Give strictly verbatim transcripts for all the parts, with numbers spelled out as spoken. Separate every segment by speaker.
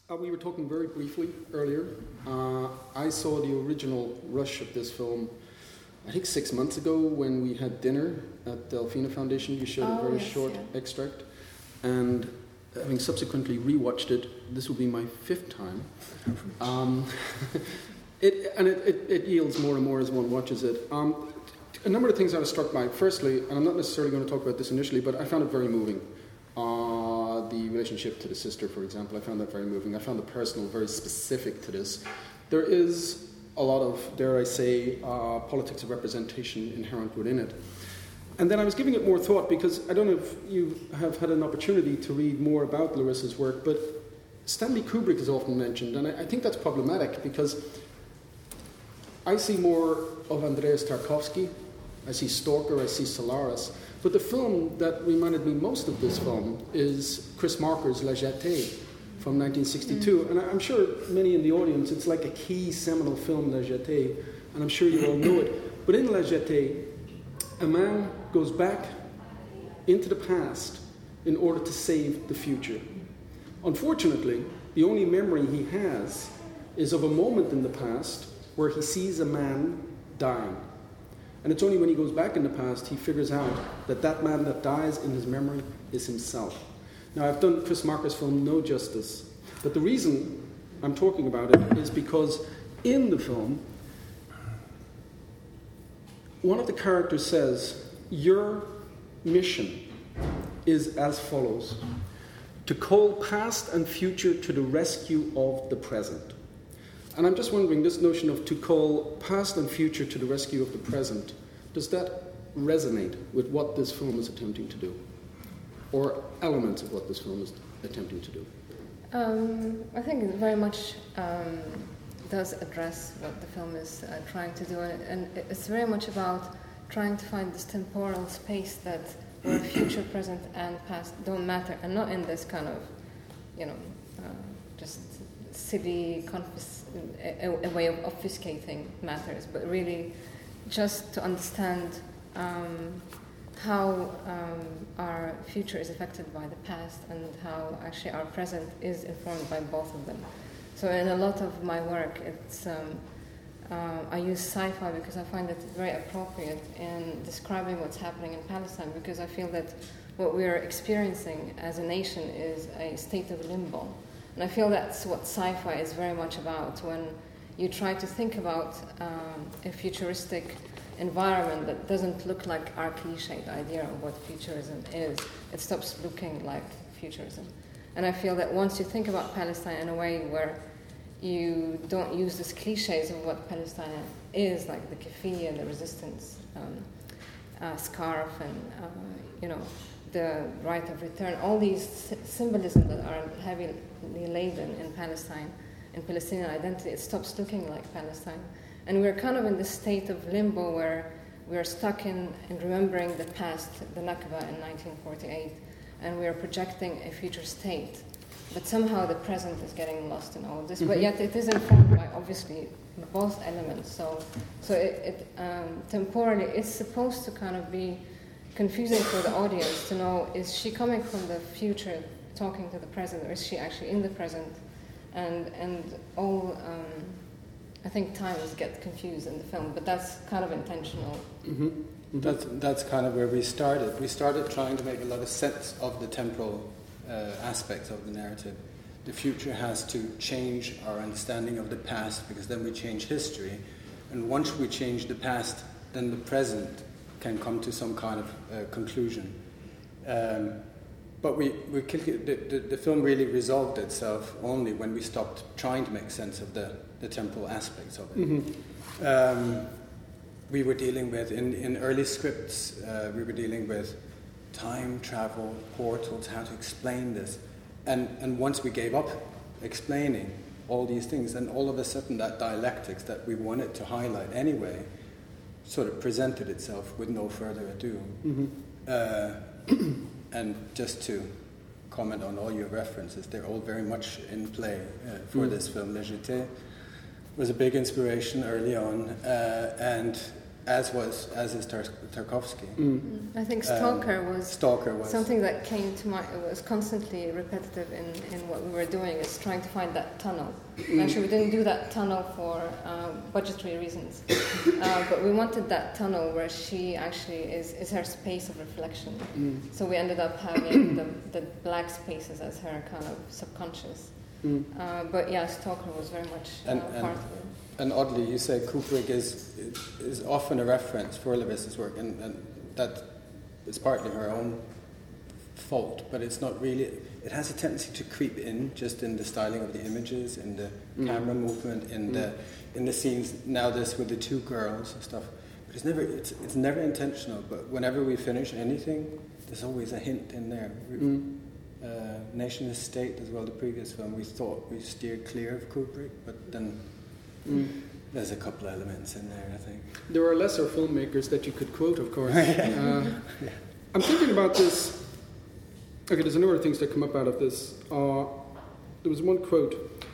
Speaker 1: Uh, we were talking very briefly earlier. Uh, I saw the original rush of this film, I think six months ago when we had dinner at Delfina Foundation. You showed
Speaker 2: oh,
Speaker 1: a very
Speaker 2: yes,
Speaker 1: short
Speaker 2: yeah.
Speaker 1: extract. And having subsequently rewatched it, this will be my fifth time. Um, it, and it, it, it yields more and more as one watches it. Um, a number of things I was struck by. Firstly, and I'm not necessarily going to talk about this initially, but I found it very moving. Uh, the relationship to the sister, for example, I found that very moving. I found the personal very specific to this. There is a lot of, dare I say, uh, politics of representation inherent within it. And then I was giving it more thought because I don't know if you have had an opportunity to read more about Larissa's work, but Stanley Kubrick is often mentioned, and I, I think that's problematic because I see more of Andreas Tarkovsky, I see Stalker, I see Solaris, but the film that reminded me most of this film is Chris Marker's La Jetée from nineteen sixty-two, mm. and I'm sure many in the audience, it's like a key seminal film, La Jetée, and I'm sure you all know it. But in La Jetée, a man goes back into the past in order to save the future. Unfortunately, the only memory he has is of a moment in the past where he sees a man dying. And it's only when he goes back in the past he figures out that that man that dies in his memory is himself. Now, I've done Chris Marker's film no justice, but the reason I'm talking about it is because in the film, one of the characters says, your mission is as follows: to call past and future to the rescue of the present. And I'm just wondering, this notion of to call past and future to the rescue of the present, does that resonate with what this film is attempting to do? Or elements of what this film is attempting to do?
Speaker 2: Um, I think it very much um, does address what the film is uh, trying to do, and, and it's very much about trying to find this temporal space that where future, present, and past don't matter, and not in this kind of, you know, uh, just silly confis- a, a way of obfuscating matters, but really just to understand um, how um, our future is affected by the past and how actually our present is informed by both of them. So in a lot of my work, it's um, uh, I use sci-fi because I find it very appropriate in describing what's happening in Palestine, because I feel that what we're experiencing as a nation is a state of limbo. And I feel that's what sci-fi is very much about. When you try to think about um, a futuristic environment that doesn't look like our cliched idea of what futurism is, it stops looking like futurism. And I feel that once you think about Palestine in a way where you don't use these cliches of what Palestine is, like the keffiyeh and the resistance um, uh, scarf and, uh, you know, the right of return, all these symbolisms that are heavily laden in Palestine, in Palestinian identity, it stops looking like Palestine. And we're kind of in this state of limbo where we're stuck in, in remembering the past, the Nakba in nineteen forty-eight, and we're projecting a future state. But somehow the present is getting lost in all of this. Mm-hmm. But yet it is informed by, obviously, both elements. So, so it, it um, temporally, it's supposed to kind of be confusing for the audience to know, is she coming from the future talking to the present, or is she actually in the present? And and all, um, I think times get confused in the film, but that's kind of intentional.
Speaker 3: Mm-hmm. Mm-hmm. That's, that's kind of where we started. We started trying to make a lot of sense of the temporal uh, aspects of the narrative. The future has to change our understanding of the past, because then we change history. And once we change the past, then the present can come to some kind of uh, conclusion. Um, but we, we the, the, the film really resolved itself only when we stopped trying to make sense of the, the temporal aspects of it. Mm-hmm. Um, we were dealing with, in, in early scripts, uh, we were dealing with time, travel, portals, how to explain this. And, and once we gave up explaining all these things, then all of a sudden that dialectics that we wanted to highlight anyway sort of presented itself with no further ado. Mm-hmm. Uh, and just to comment on all your references, they're all very much in play uh, for mm. this film. La Jetée was a big inspiration early on, uh, and as was as is Tar- Tarkovsky.
Speaker 1: Mm.
Speaker 2: I think Stalker
Speaker 3: Um,
Speaker 2: was
Speaker 3: Stalker was
Speaker 2: something that came to mind. It was constantly repetitive in, in what we were doing, is trying to find that tunnel.
Speaker 1: Mm.
Speaker 2: Actually, we didn't do that tunnel for uh, budgetary reasons, uh, but we wanted that tunnel where she actually is, is her space of reflection.
Speaker 1: Mm.
Speaker 2: So we ended up having the, the black spaces as her kind of subconscious.
Speaker 1: Mm.
Speaker 2: Uh, but yeah, Stalker was very much uh,
Speaker 3: And-
Speaker 2: part
Speaker 3: and-
Speaker 2: of it.
Speaker 3: And oddly, you say Kubrick is is often a reference for Lewis's work, and, and that is partly her own fault, but it's not really. It has a tendency to creep in, just in the styling of the images, in the
Speaker 1: Mm.
Speaker 3: camera movement, in
Speaker 1: Mm.
Speaker 3: the in the scenes. Now this with the two girls and stuff, but it's never it's it's never intentional. But whenever we finish anything, there's always a hint in there.
Speaker 1: Mm.
Speaker 3: Uh, Nation and State as well, the previous film, we thought we steered clear of Kubrick, but then.
Speaker 1: Mm.
Speaker 3: There's a couple elements in there, I think.
Speaker 1: There are lesser filmmakers that you could quote, of course. uh, I'm thinking about this. Okay, there's a number of things that come up out of this. Uh, there was one quote,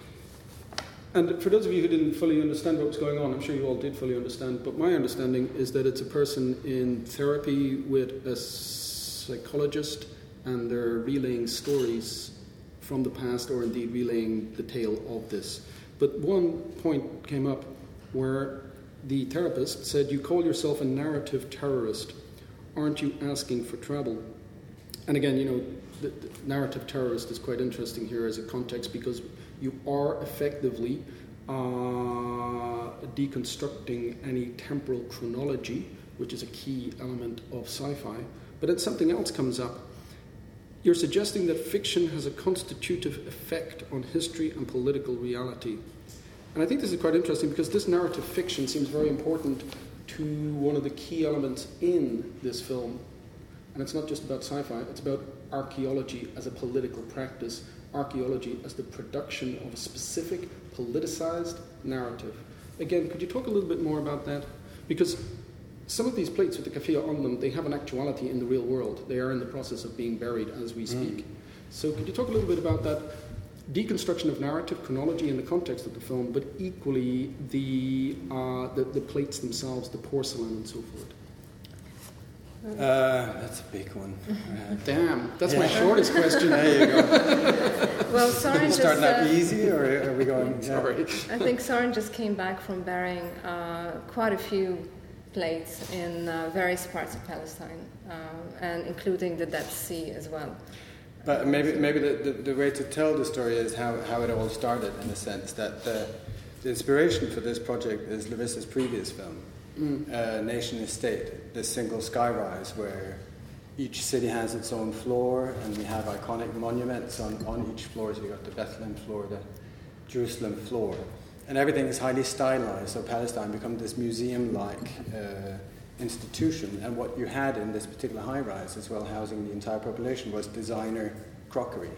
Speaker 1: and for those of you who didn't fully understand what was going on, I'm sure you all did fully understand, but my understanding is that it's a person in therapy with a psychologist, and they're relaying stories from the past, or indeed relaying the tale of this. But one point came up where the therapist said, "You call yourself a narrative terrorist. Aren't you asking for trouble?" And again, you know, the, the narrative terrorist is quite interesting here as a context, because you are effectively uh, deconstructing any temporal chronology, which is a key element of sci-fi. But then something else comes up. You're suggesting that fiction has a constitutive effect on history and political reality. And I think this is quite interesting, because this narrative fiction seems very important to one of the key elements in this film. And it's not just about sci-fi, it's about archaeology as a political practice, archaeology as the production of a specific politicized narrative. Again, could you talk a little bit more about that? Because some of these plates with the kafia on them, they have an actuality in the real world. They are in the process of being buried as we speak. Mm. So could you talk a little bit about that deconstruction of narrative, chronology in the context of the film, but equally the uh, the, the plates themselves, the porcelain and so forth?
Speaker 3: Uh, that's a big one. Uh,
Speaker 1: Damn, that's
Speaker 3: yeah.
Speaker 1: my shortest question.
Speaker 3: There you go.
Speaker 2: Well, Soren just...
Speaker 3: Starting out
Speaker 2: uh,
Speaker 3: easy, or are we going... Yeah.
Speaker 1: Sorry.
Speaker 2: I think Soren just came back from burying uh, quite a few plates in uh, various parts of Palestine, uh, and including the Dead Sea as well.
Speaker 3: But maybe maybe the, the, the way to tell the story is how, how it all started, in a sense, that the, the inspiration for this project is Lewis's previous film, mm. uh, Nation and State, this single skyrise where each city has its own floor, and we have iconic monuments on, on each floor. So we got the Bethlehem floor, the Jerusalem floor, and everything is highly stylized, so Palestine becomes this museum-like uh, institution. And what you had in this particular high-rise, as well housing the entire population, was designer crockery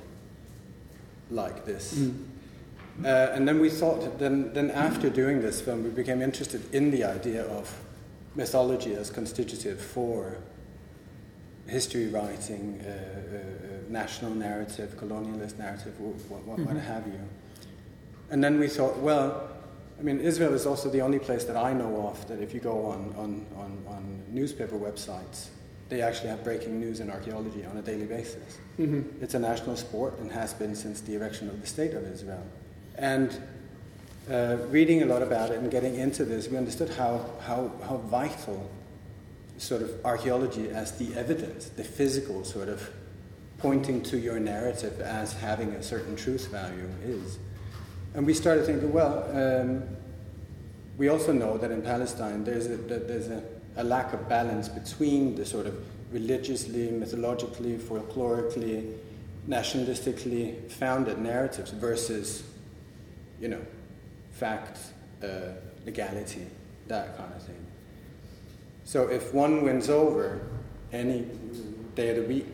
Speaker 3: like this. Mm. Uh, and then we thought, then, then after doing this film, we became interested in the idea of mythology as constitutive for history writing, uh, uh, national narrative, colonialist narrative, what, what, mm-hmm. what have you. And then we thought, well, I mean, Israel is also the only place that I know of that if you go on, on, on, on newspaper websites, they actually have breaking news in archaeology on a daily basis. Mm-hmm. It's a national sport and has been since the erection of the State of Israel. And uh, reading a lot about it and getting into this, we understood how, how, how vital sort of archaeology as the evidence, the physical sort of pointing to your narrative as having a certain truth value is. And we started thinking, well, um, we also know that in Palestine there's a, there's a, a lack of balance between the sort of religiously, mythologically, folklorically, nationalistically founded narratives versus, you know, fact, uh, legality, that kind of thing. So if one wins over any day of the week,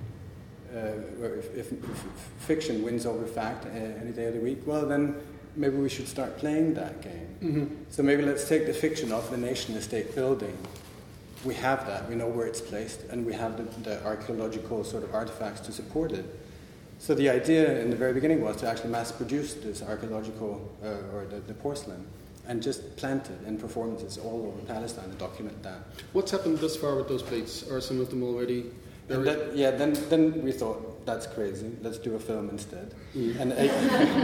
Speaker 3: Uh, or if, if, if fiction wins over fact uh, any day of the week, well then maybe we should start playing that game. Mm-hmm. So maybe let's take the fiction of the nation and state building. We have that, we know where it's placed, and we have the, the archaeological sort of artifacts to support it. So the idea in the very beginning was to actually mass produce this archaeological, uh, or the, the porcelain, and just plant it in performances all over Palestine and document that.
Speaker 1: What's happened thus far with those plates? Are some of them already
Speaker 3: And that, yeah, then then we thought, that's crazy, let's do a film instead.
Speaker 1: Mm.
Speaker 3: And, a,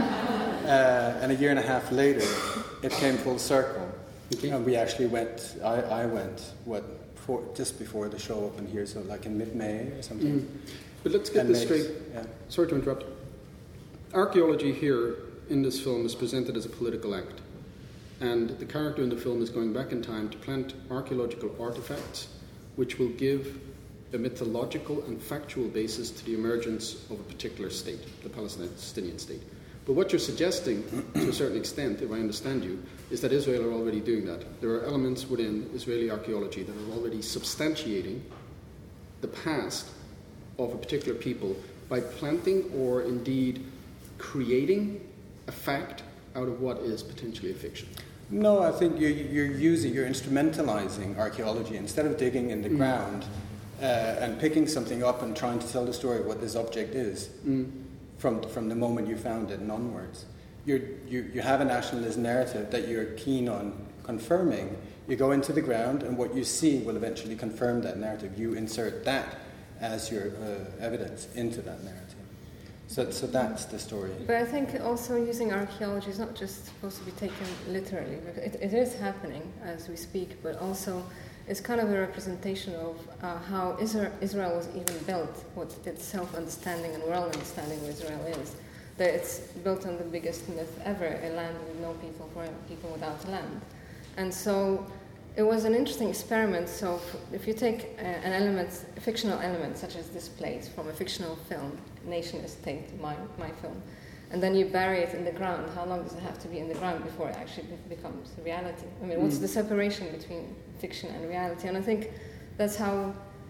Speaker 3: uh, and a year and a half later, it came full circle.
Speaker 1: Okay.
Speaker 3: And we actually went, I, I went, what, for, just before the show opened here, so like in mid-May or something.
Speaker 1: Mm. But let's get
Speaker 3: And
Speaker 1: this
Speaker 3: makes-
Speaker 1: straight.
Speaker 3: yeah.
Speaker 1: Sorry to interrupt. Archaeology here in this film is presented as a political act. And the character in the film is going back in time to plant archaeological artifacts which will give a mythological and factual basis to the emergence of a particular state, the Palestinian state. But what you're suggesting, to a certain extent, if I understand you, is that Israel are already doing that. There are elements within Israeli archaeology that are already substantiating the past of a particular people by planting or indeed creating a fact out of what is potentially a fiction.
Speaker 3: No, I think you're, you're using, you're instrumentalizing archaeology. Instead of digging in the
Speaker 1: Mm.
Speaker 3: ground uh, and picking something up and trying to tell the story of what this object is
Speaker 1: Mm.
Speaker 3: from, from the moment you found it and onwards. You're, you, you have a nationalist narrative that you're keen on confirming. You go into the ground and what you see will eventually confirm that narrative. You insert that as your uh, evidence into that narrative. So, so that's the story.
Speaker 2: But I think also using archaeology is not just supposed to be taken literally. It, it is happening as we speak, but also it's kind of a representation of uh, how Israel, Israel was even built, what its self-understanding and world understanding of Israel is. That it's built on the biggest myth ever, a land with no people for people without a land. And so it was an interesting experiment. So if you take uh, an element, a fictional element, such as this plate from a fictional film, Nation Estate, my, my film, and then you bury it in the ground, how long does it have to be in the ground before it actually be- becomes reality? I mean, what's
Speaker 1: Mm.
Speaker 2: the separation between fiction and reality? And I think that's how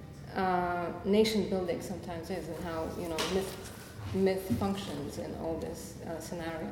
Speaker 2: uh, nation building sometimes is, and how, you know, myth, myth functions in all this uh, scenario.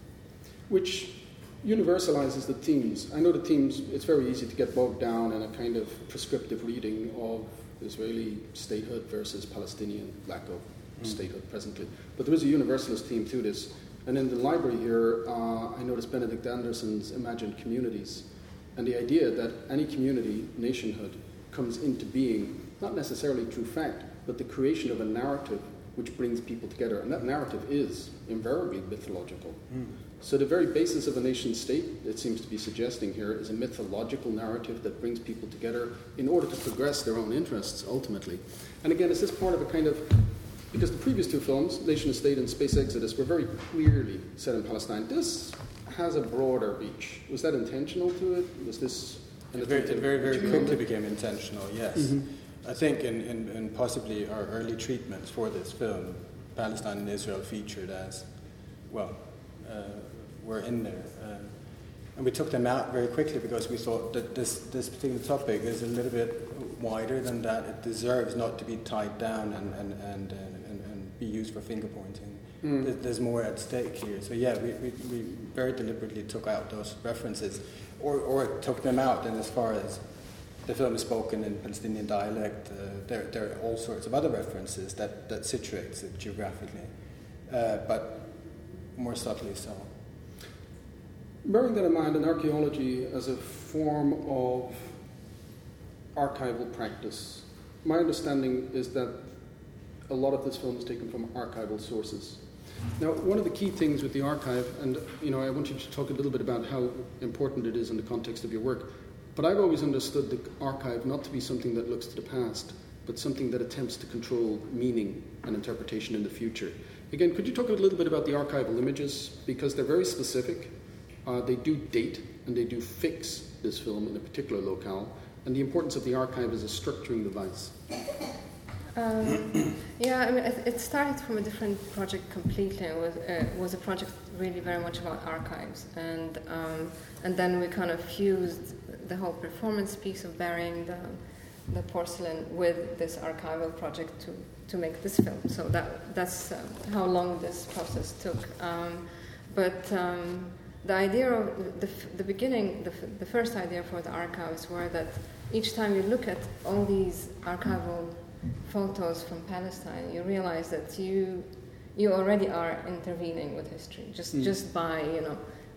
Speaker 1: Which universalizes the themes. I know the themes, it's very easy to get bogged down in a kind of prescriptive reading of Israeli statehood versus Palestinian lack of mm. statehood presently. But there is a universalist theme to this. And in the library here, uh, I noticed Benedict Anderson's Imagined Communities, and the idea that any community, nationhood, comes into being, not necessarily through fact, but the creation of a narrative which brings people together. And that narrative is invariably mythological. Mm. So the very basis of a nation state, it seems to be suggesting here, is a mythological narrative that brings people together in order to progress their own interests, ultimately. And again, is this part of a kind of... Because the previous two films, Nation State and Space Exodus, were very clearly set in Palestine. This has a broader reach. Was that intentional to it? Was this...
Speaker 3: It very, it very, very quickly became intentional, yes. Mm-hmm. I think in, in, in possibly our early treatments for this film, Palestine and Israel featured as, well, uh, were in there. Uh, and we took them out very quickly because we thought that this, this particular topic is a little bit wider than that. It deserves not to be tied down and, and, and, and, and be used for finger pointing. Mm. There's more at stake here. So yeah, we, we, we very deliberately took out those references, or, or took them out, and as far as the film is spoken in Palestinian dialect, uh, there, there are all sorts of other references that, that situates it geographically, uh, but more subtly so.
Speaker 1: Bearing that in mind, and archaeology as a form of archival practice, my understanding is that a lot of this film is taken from archival sources. Now, one of the key things with the archive, and you know, I want you to talk a little bit about how important it is in the context of your work, but I've always understood the archive not to be something that looks to the past, but something that attempts to control meaning and interpretation in the future. Again, could you talk a little bit about the archival images? Because they're very specific. Uh, they do date and they do fix this film in a particular locale, and the importance of the archive as a structuring device.
Speaker 2: Um, yeah, I mean, it, it started from a different project completely. It was, uh, was a project really very much about archives, and um, and then we kind of fused the whole performance piece of burying the the porcelain with this archival project to, to make this film. So that that's uh, how long this process took. Um, but um, the idea of the, the beginning, the, the first idea for the archives were that each time you look at all these archival photos from Palestine, you realize that you you already are intervening with history just mm. just by you know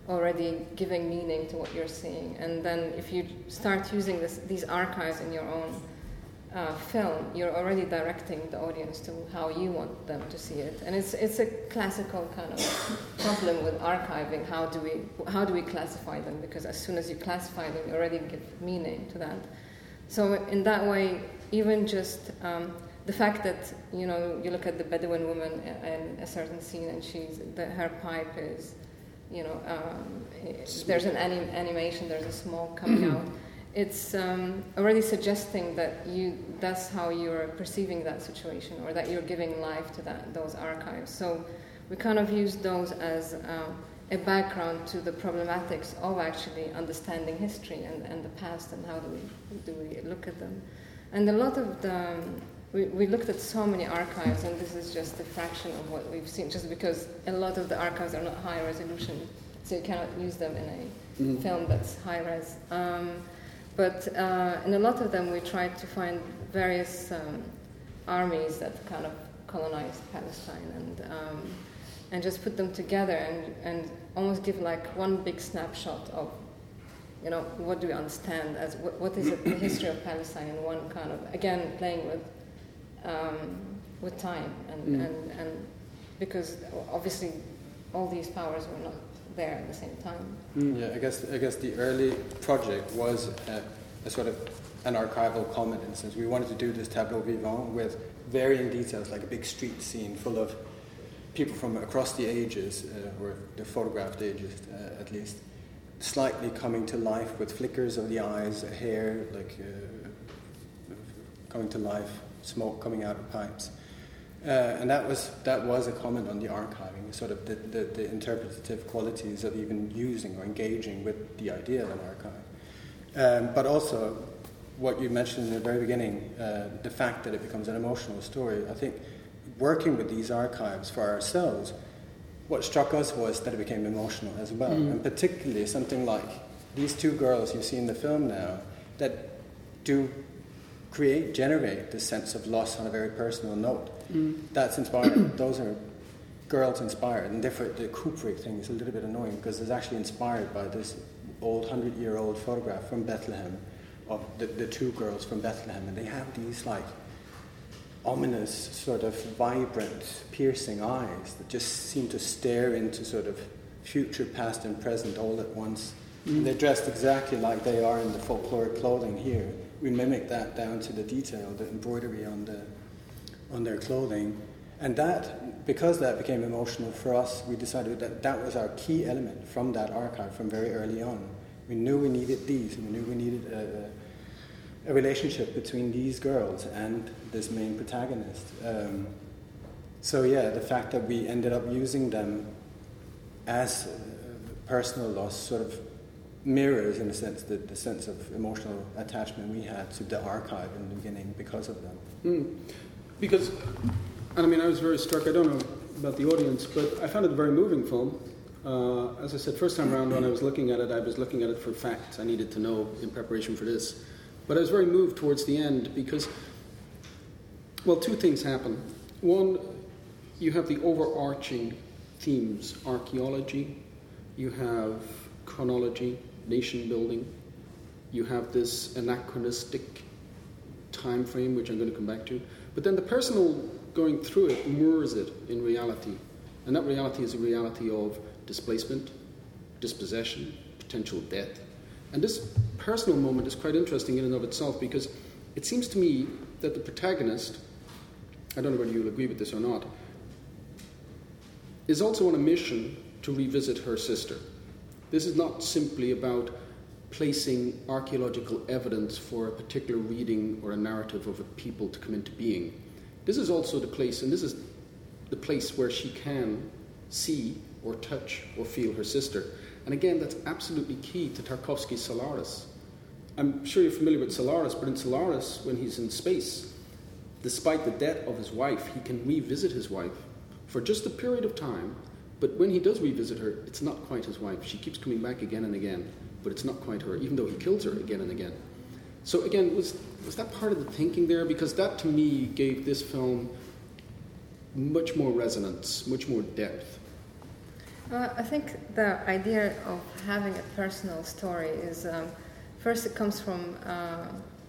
Speaker 2: already giving meaning to what you're seeing. And then if you start using this, these archives in your own uh, film, you're already directing the audience to how you want them to see it. And it's it's a classical kind of problem with archiving. How do we how do we classify them? Because as soon as you classify them, you already give meaning to that. So in that way, even just um, the fact that, you know, you look at the Bedouin woman in a certain scene and she's the, her pipe is, you know, um, there's an anim- animation, there's a smoke coming out. It's um, already suggesting that you that's how you're perceiving that situation, or that you're giving life to that those archives. So we kind of use those as um, a background to the problematics of actually understanding history and, and the past, and how do we do we look at them. And a lot of the um, we, we looked at so many archives, and this is just a fraction of what we've seen, just because a lot of the archives are not high resolution, so you cannot use them in a mm-hmm. film that's high res. Um, but uh, in a lot of them, we tried to find various um, armies that kind of colonized Palestine, and um, and just put them together and, and almost give like one big snapshot of, you know, what do we understand as what, what is it, the history of Palestine, in one kind of, again, playing with um, with time, and, mm. and and because obviously all these powers were not there at the same time.
Speaker 3: Mm, yeah, I guess I guess the early project was a, a sort of an archival comment, in a sense. We wanted to do this tableau vivant with varying details, like a big street scene full of people from across the ages, uh, or the photographed ages uh, at least, slightly coming to life with flickers of the eyes, hair like uh, coming to life, smoke coming out of pipes. Uh, and that was that was a comment on the archiving, sort of the, the, the interpretative qualities of even using or engaging with the idea of an archive. Um, but also, what you mentioned in the very beginning, uh, the fact that it becomes an emotional story. I think working with these archives for ourselves, what struck us was that it became emotional as well. Mm. And particularly something like these two girls you see in the film now that do create, generate this sense of loss on a very personal note. Mm. That's inspired. Those are girls inspired. And therefore the Kubrick thing is a little bit annoying because it's actually inspired by this old hundred-year-old photograph from Bethlehem of the, the two girls from Bethlehem. And they have these like ominous, sort of vibrant, piercing eyes that just seem to stare into sort of future, past and present all at once. Mm. And they're dressed exactly like they are in the folkloric clothing here. We mimic that down to the detail, the embroidery on the on their clothing. And that, because that became emotional for us, we decided that that was our key element from that archive from very early on. We knew we needed these, we knew we needed a, a relationship between these girls and this main protagonist. Um, so yeah, the fact that we ended up using them as personal loss sort of mirrors, in a sense, the, the sense of emotional attachment we had to the archive in the beginning because of them.
Speaker 1: Mm. Because, and I mean, I was very struck, I don't know about the audience, but I found it a very moving film. Uh, as I said, first time around when I was looking at it, I was looking at it for facts I needed to know in preparation for this. But I was very moved towards the end because, well, two things happen. One, you have the overarching themes, archaeology, you have chronology, nation building, you have this anachronistic time frame, which I'm going to come back to. But then the personal going through it moors it in reality. And that reality is a reality of displacement, dispossession, potential death. And this personal moment is quite interesting in and of itself because it seems to me that the protagonist, I don't know whether you'll agree with this or not, is also on a mission to revisit her sister. This is not simply about placing archaeological evidence for a particular reading or a narrative of a people to come into being. This is also the place, and this is the place where she can see or touch or feel her sister. And again, that's absolutely key to Tarkovsky's Solaris. I'm sure you're familiar with Solaris, but in Solaris, when he's in space, despite the death of his wife, he can revisit his wife for just a period of time. But when he does revisit her, it's not quite his wife. She keeps coming back again and again, but it's not quite her, even though he kills her again and again. So again, was was that part of the thinking there? Because that, to me, gave this film much more resonance, much more depth.
Speaker 2: Uh, I think the idea of having a personal story is, um, first it comes from uh,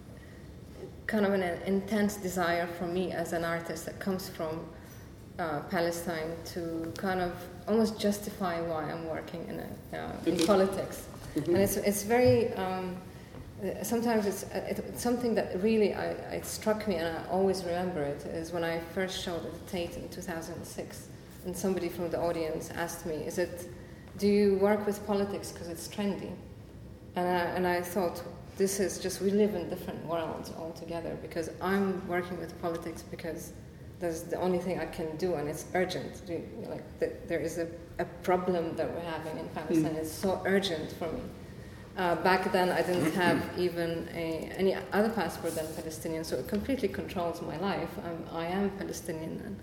Speaker 2: kind of an intense desire for me as an artist that comes from uh, Palestine to kind of almost justify why I'm working in, a, uh, in mm-hmm. politics. Mm-hmm. And it's, it's very, um, sometimes it's, it's something that really I, it struck me, and I always remember it, is when I first showed at the Tate in two thousand six. And somebody from the audience asked me, "Is it? Do you work with politics because it's trendy?" And I, and I thought, this is just, we live in different worlds altogether. Because I'm working with politics because that's the only thing I can do, and it's urgent. Like the, there is a, a problem that we're having in Palestine. Mm. It's so urgent for me. Uh, back then, I didn't have even a, any other passport than Palestinian, so it completely controls my life. I'm, I am Palestinian. And,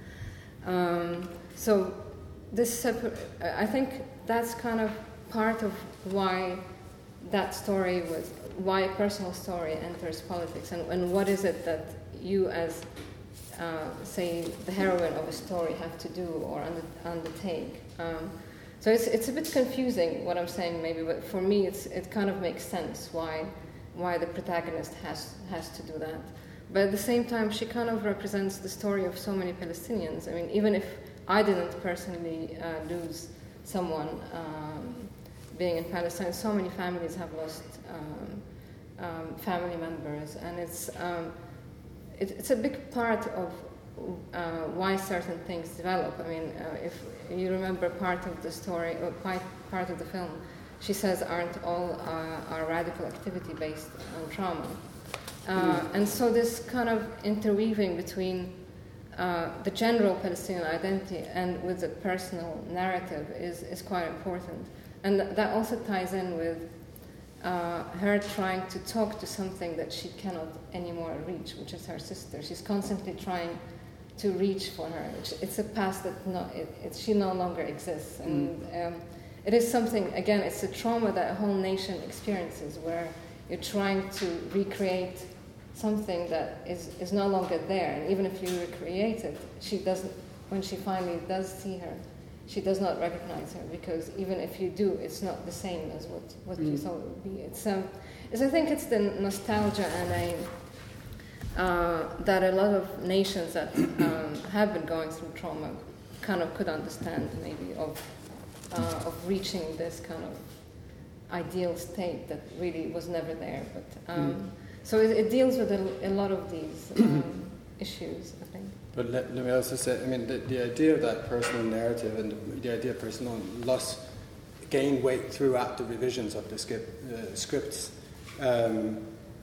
Speaker 2: Um, so this separ- I think that's kind of part of why that story was, why a personal story enters politics, and, and what is it that you as, uh, say, the heroine of a story have to do or under, undertake. Um, so it's it's a bit confusing what I'm saying maybe, but for me it's it kind of makes sense why why the protagonist has has to do that. But at the same time, she kind of represents the story of so many Palestinians. I mean, even if I didn't personally uh, lose someone um, being in Palestine, so many families have lost um, um, family members, and it's um, it, it's a big part of uh, why certain things develop. I mean, uh, if you remember part of the story, or quite part of the film, she says, "Aren't all uh, our radical activity based on trauma?" Uh, and so this kind of interweaving between uh, the general Palestinian identity and with the personal narrative is, is quite important. And th- that also ties in with uh, her trying to talk to something that she cannot anymore reach, which is her sister. She's constantly trying to reach for her. It's a past that no, it, it, she no longer exists. And um, it is something, again, it's a trauma that a whole nation experiences, where you're trying to recreate something that is, is no longer there. And even if you recreate it, she doesn't, when she finally does see her, she does not recognize her, because even if you do, it's not the same as what, what mm. you thought it would be. It's, um, it's, I think it's the nostalgia and a, uh, that a lot of nations that um, have been going through trauma kind of could understand, maybe, of, uh, of reaching this kind of ideal state that really was never there. But um, mm. So it, it deals with a, a lot of these um, issues, I think.
Speaker 3: But let, let me also say, I mean, the, the idea of that personal narrative and the, the idea of personal loss gained weight throughout the revisions of the script, uh, scripts. Um,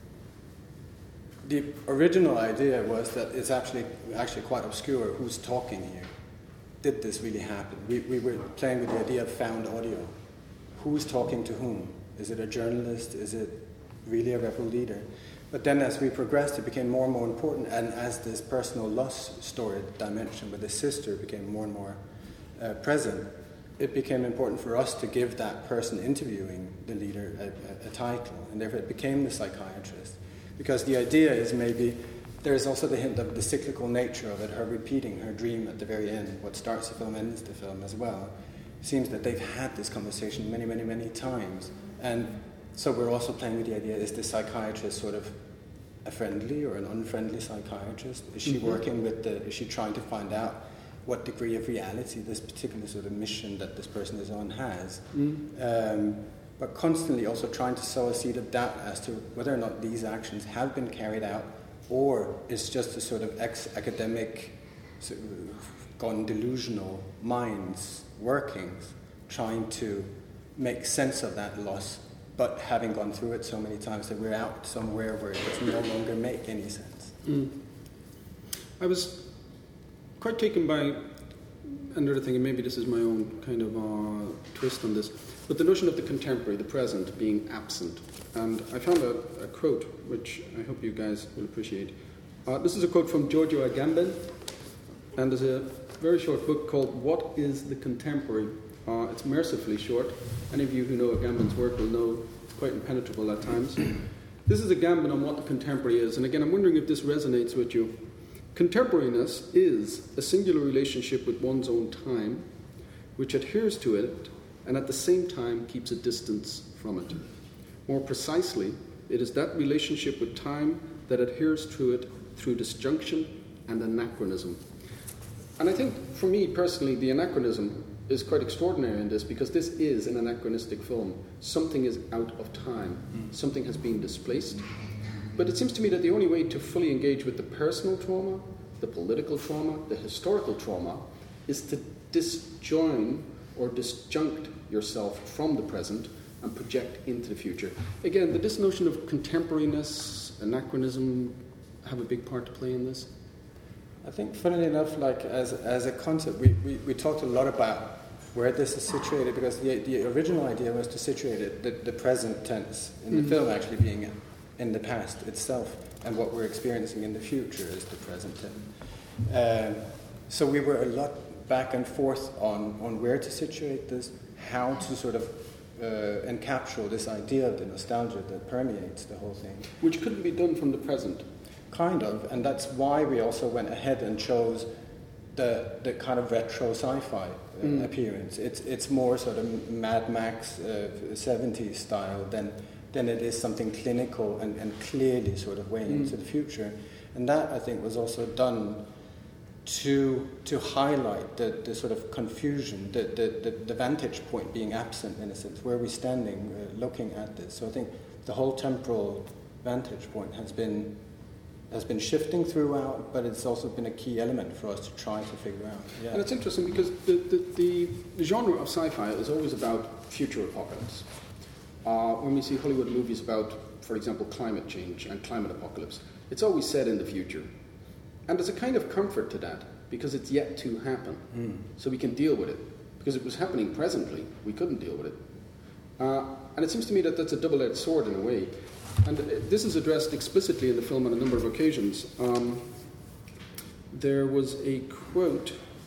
Speaker 3: the original idea was that it's actually actually quite obscure who's talking here. Did this really happen? We, we were playing with the idea of found audio. Who's talking to whom? Is it a journalist? Is it really a rebel leader? But then as we progressed, it became more and more important, and as this personal loss story dimension with the sister became more and more uh, present, it became important for us to give that person interviewing the leader a, a, a title, and therefore it became the psychiatrist. Because the idea is maybe, there's also the hint of the cyclical nature of it, her repeating her dream at the very end. What starts the film ends the film as well. It seems that they've had this conversation many, many, many times. And so we're also playing with the idea, is the psychiatrist sort of a friendly or an unfriendly psychiatrist? Is she mm-hmm. working with the, is she trying to find out what degree of reality this particular sort of mission that this person is on has? Mm. Um, but constantly also trying to sow a seed of doubt as to whether or not these actions have been carried out, or it's just a sort of ex-academic, sort of gone delusional minds workings trying to make sense of that loss, but having gone through it so many times that we're out somewhere where it does no longer make any sense.
Speaker 1: Mm. I was quite taken by another thing, and maybe this is my own kind of uh, twist on this, but the notion of the contemporary, the present, being absent. And I found a, a quote, which I hope you guys will appreciate. Uh, this is a quote from Giorgio Agamben, and there's a very short book called What is the Contemporary? Uh, it's mercifully short. Any of you who know Agamben's work will know it's quite impenetrable at times. This is Agamben on what the contemporary is, and again, I'm wondering if this resonates with you. Contemporaneous is a singular relationship with one's own time, which adheres to it and at the same time keeps a distance from it. More precisely, it is that relationship with time that adheres to it through disjunction and anachronism. And I think, for me personally, the anachronism is quite extraordinary in this, because this is an anachronistic film. Something is out of time. Mm. Something has been displaced. But it seems to me that the only way to fully engage with the personal trauma, the political trauma, the historical trauma, is to disjoin or disjunct yourself from the present and project into the future. Again, did this notion of contemporariness, anachronism, have a big part to play in this?
Speaker 3: I think, funnily enough, like as as a concept, we, we, we talked a lot about where this is situated, because the the original idea was to situate it, the, the present tense in the mm-hmm. film actually being in the past itself, and what we're experiencing in the future is the present tense. Um, so we were a lot back and forth on, on where to situate this, how to sort of uh, encapsulate this idea of the nostalgia that permeates the whole thing.
Speaker 1: Which couldn't be done from the present.
Speaker 3: Kind of, and that's why we also went ahead and chose the the kind of retro sci-fi uh, mm. appearance. It's it's more sort of Mad Max uh, seventies style than than it is something clinical and, and clearly sort of way mm. into the future. And that, I think, was also done to to highlight the, the sort of confusion, the, the, the, the vantage point being absent in a sense. Where are we standing uh, looking at this? So I think the whole temporal vantage point has been has been shifting throughout, but it's also been a key element for us to try to figure out. Yeah.
Speaker 1: And it's interesting because the, the, the genre of sci-fi is always about future apocalypse. Uh, when we see Hollywood movies about, for example, climate change and climate apocalypse, it's always set in the future. And there's a kind of comfort to that, because it's yet to happen. Mm. So we can deal with it. Because it was happening presently, we couldn't deal with it. Uh, and it seems to me that that's a double-edged sword in a way. And this is addressed explicitly in the film on a number of occasions. Um, there was a quote,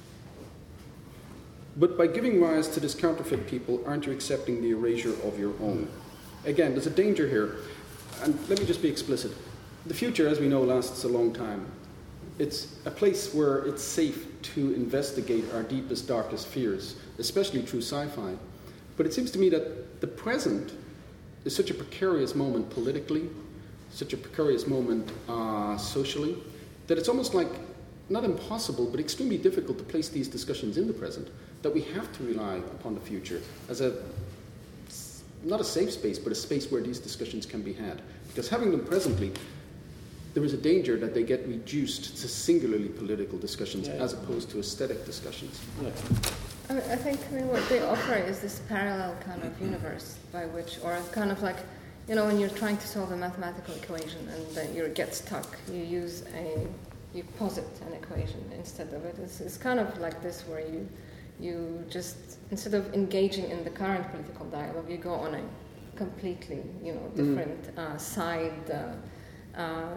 Speaker 1: "But by giving rise to this counterfeit people, aren't you accepting the erasure of your own?" Again, there's a danger here. And let me just be explicit. The future, as we know, lasts a long time. It's a place where it's safe to investigate our deepest, darkest fears, especially through sci-fi. But it seems to me that the present is such a precarious moment politically, such a precarious moment uh, socially, that it's almost like, not impossible, but extremely difficult to place these discussions in the present, that we have to rely upon the future as a, not a safe space, but a space where these discussions can be had. Because having them presently, there is a danger that they get reduced to singularly political discussions, yeah, as opposed to aesthetic discussions.
Speaker 3: Yeah.
Speaker 2: I, mean, I think I mean, what they offer is this parallel kind of universe by which, or kind of like, you know, when you're trying to solve a mathematical equation and then you get stuck, you use a, you posit an equation instead of it. It's, it's kind of like this where you, you just, instead of engaging in the current political dialogue, you go on a completely, you know, different mm. uh, side uh, uh,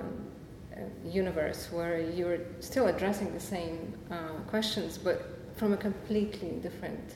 Speaker 2: universe where you're still addressing the same uh, questions, but from a completely different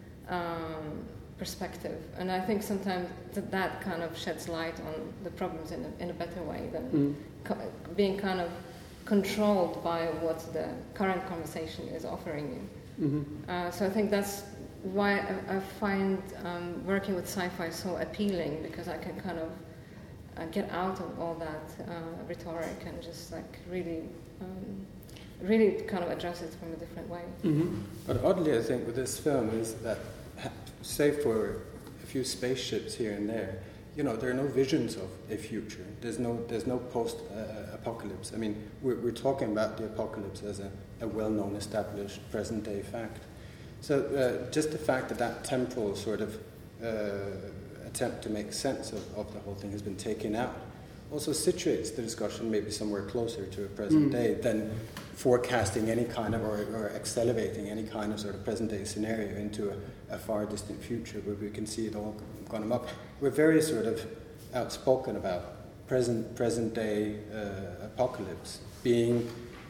Speaker 2: um, perspective. And I think sometimes that, that kind of sheds light on the problems in a, in a better way than mm. co- being kind of controlled by what the current conversation is offering you. Mm-hmm. Uh, so I think that's why I, I find um, working with sci-fi so appealing, because I can kind of uh, get out of all that uh, rhetoric and just like really um, really kind of address it from a different way.
Speaker 3: Mm-hmm. But oddly, I think with this film is that, save for a few spaceships here and there, you know, there are no visions of a future. There's no there's no post-apocalypse. Uh, I mean, we're, we're talking about the apocalypse as a, a well-known, established, present-day fact. So uh, just the fact that that temporal sort of uh, attempt to make sense of, of the whole thing has been taken out also situates the discussion maybe somewhere closer to a present mm. day than forecasting any kind of, or, or accelerating any kind of sort of present day scenario into a, a far distant future where we can see it all gone up. We're very sort of outspoken about present present day uh, apocalypse being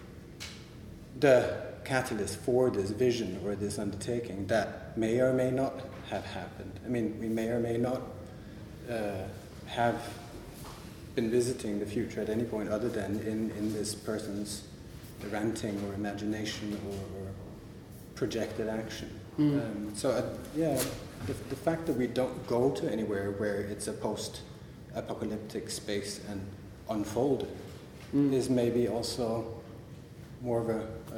Speaker 3: the catalyst for this vision or this undertaking that may or may not have happened. I mean, we may or may not uh, have been visiting the future at any point other than in, in this person's ranting or imagination or, or projected action. Mm. Um, so, uh, yeah, the, the fact that we don't go to anywhere where it's a post-apocalyptic space and unfolded mm. is maybe also more of a, a,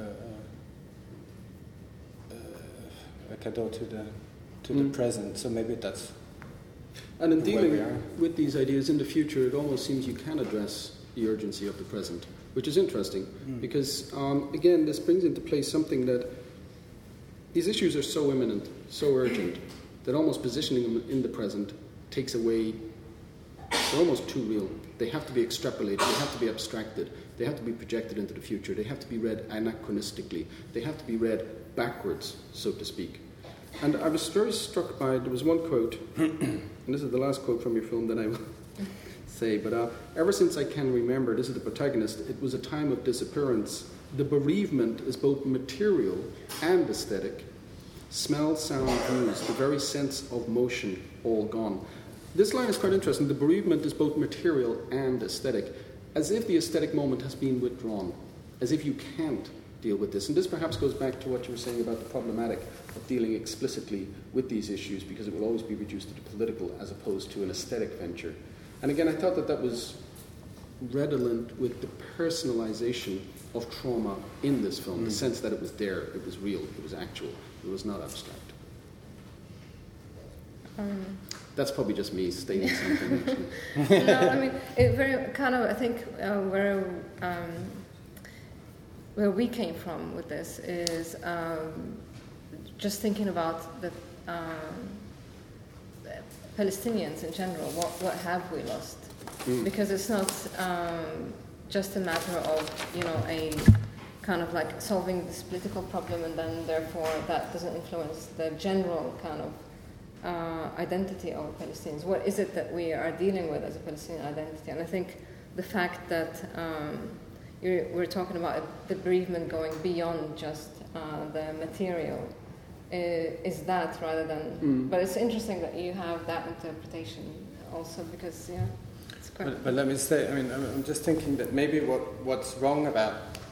Speaker 3: a, a cadeau to the to mm. the present. So maybe that's.
Speaker 1: And in dealing with these ideas in the future, it almost seems you can address the urgency of the present, which is interesting mm. because, um, again, this brings into play something that these issues are so imminent, so urgent, that almost positioning them in the present takes away, they're almost too real. They have to be extrapolated, they have to be abstracted, they have to be projected into the future, they have to be read anachronistically, they have to be read backwards, so to speak. And I was very struck by, there was one quote, and this is the last quote from your film that I will say, but uh, ever since I can remember, this is the protagonist, it was a time of disappearance. The bereavement is both material and aesthetic. Smell, sound, views, the very sense of motion, all gone. This line is quite interesting. The bereavement is both material and aesthetic, as if the aesthetic moment has been withdrawn, as if you can't deal with this. And this perhaps goes back to what you were saying about the problematic of dealing explicitly with these issues, because it will always be reduced to the political as opposed to an aesthetic venture. And again, I thought that that was redolent with the personalization of trauma in this film, mm. the sense that it was there, it was real, it was actual, it was not abstract. Um, That's probably just me stating something.
Speaker 2: No, I mean, it very kind of, I think, uh, where um, where we came from with this is um, just thinking about the um, Palestinians in general. What what have we lost? Mm. Because it's not um, just a matter of, you know, a kind of like solving this political problem, and then therefore that doesn't influence the general kind of uh, identity of Palestinians. What is it that we are dealing with as a Palestinian identity? And I think the fact that um, you're, we're talking about the bereavement going beyond just uh, the material is, is that rather than. Mm. But it's interesting that you have that interpretation also, because yeah.
Speaker 3: But, but let me say, I mean, I'm just thinking that maybe what, what's wrong about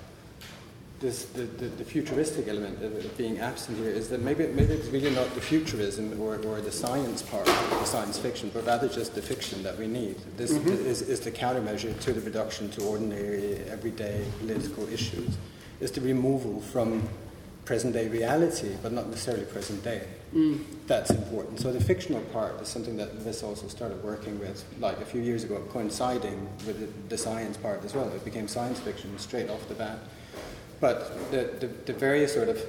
Speaker 3: this, the, the, the futuristic element of it being absent here is that maybe maybe it's really not the futurism or, or the science part of the science fiction, but rather just the fiction that we need. This mm-hmm. is, is the countermeasure to the reduction to ordinary, everyday political issues, is the removal from present-day reality, but not necessarily present day. Mm. That's important. So the fictional part is something that Viz also started working with, like a few years ago, coinciding with the, the science part as well. It became science fiction straight off the bat. But the, the, the various sort of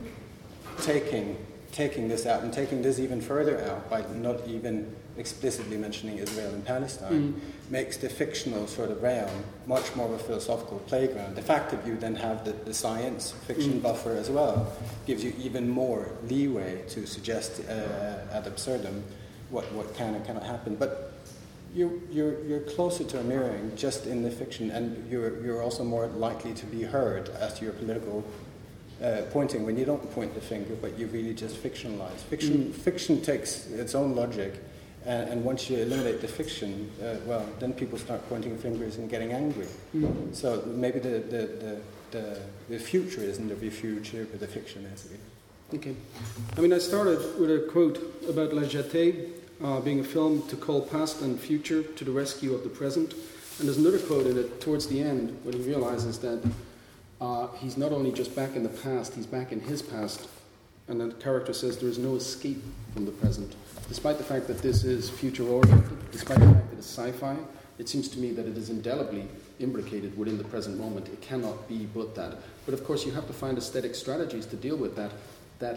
Speaker 3: taking taking this out and taking this even further out by not even explicitly mentioning Israel and Palestine mm. makes the fictional sort of realm much more of a philosophical playground. The fact that you then have the, the science fiction mm. buffer as well gives you even more leeway to suggest uh, ad absurdum what, what can and cannot happen. But you, you're, you're closer to a mirroring just in the fiction, and you're, you're also more likely to be heard as to your political Uh, pointing when you don't point the finger, but you really just fictionalize. Fiction, mm. fiction takes its own logic, and, and once you eliminate the fiction, uh, well, then people start pointing fingers and getting angry. Mm. So maybe the the, the, the the future isn't the future, but the fiction is.
Speaker 1: Okay. I mean, I started with a quote about La Jetée uh, being a film to call past and future to the rescue of the present, and there's another quote in it towards the end when he realizes that Uh, he's not only just back in the past, he's back in his past. And the character says there is no escape from the present. Despite the fact that this is future-oriented, despite the fact that it's sci-fi, it seems to me that it is indelibly imbricated within the present moment. It cannot be but that. But of course you have to find aesthetic strategies to deal with that, that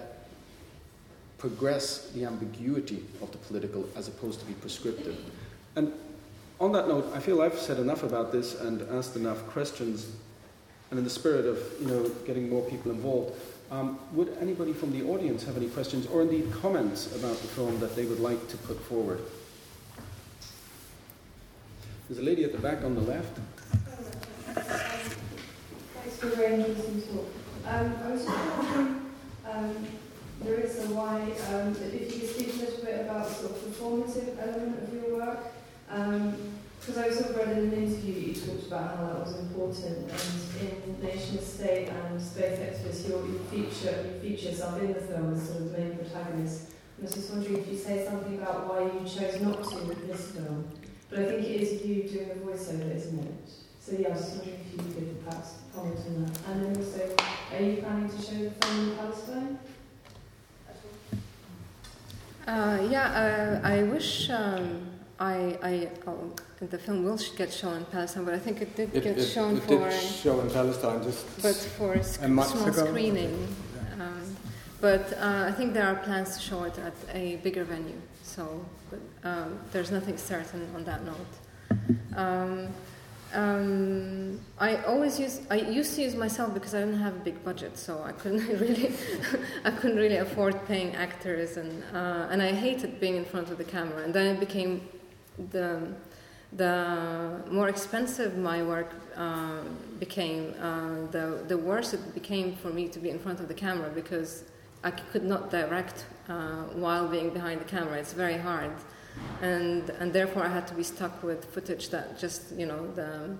Speaker 1: progress the ambiguity of the political as opposed to be prescriptive. And on that note, I feel I've said enough about this and asked enough questions. And in the spirit of, you know, getting more people involved, um, would anybody from the audience have any questions or indeed comments about the film that they would like to put forward? There's a lady at the back on the left.
Speaker 4: Thanks for a very interesting talk. Um, I was just wondering, um, Larissa, why, um, if you could speak a little bit about the sort of performative element of your work, um, because I also read in an interview that you talked about how that was important, and in Nation State and Space Exodus, you you feature you feature yourself in the film as sort of the main protagonist. And I was just wondering if you say something about why you chose not to with this film. But I think it is you doing a voiceover, isn't it? So yeah, I was just wondering if you could perhaps comment on that. And then also, are you planning to show the film in Palestine?
Speaker 2: Uh, yeah, uh, I wish um, I, I oh, the film will get shown in Palestine, but I think it did
Speaker 3: It,
Speaker 2: get
Speaker 3: it,
Speaker 2: shown
Speaker 3: it
Speaker 2: for,
Speaker 3: did show in Palestine just
Speaker 2: but for a, sc-
Speaker 3: a month
Speaker 2: small
Speaker 3: ago.
Speaker 2: screening.
Speaker 3: Yeah.
Speaker 2: Um, but uh, I think there are plans to show it at a bigger venue. So but, um, there's nothing certain on that note. Um, Um, I always use. I used to use myself because I didn't have a big budget, so I couldn't really, I couldn't really afford paying actors, and uh, and I hated being in front of the camera. And then it became the the more expensive my work uh, became, uh, the the worse it became for me to be in front of the camera, because I could not direct uh, while being behind the camera. It's very hard. And and therefore I had to be stuck with footage that just, you know, the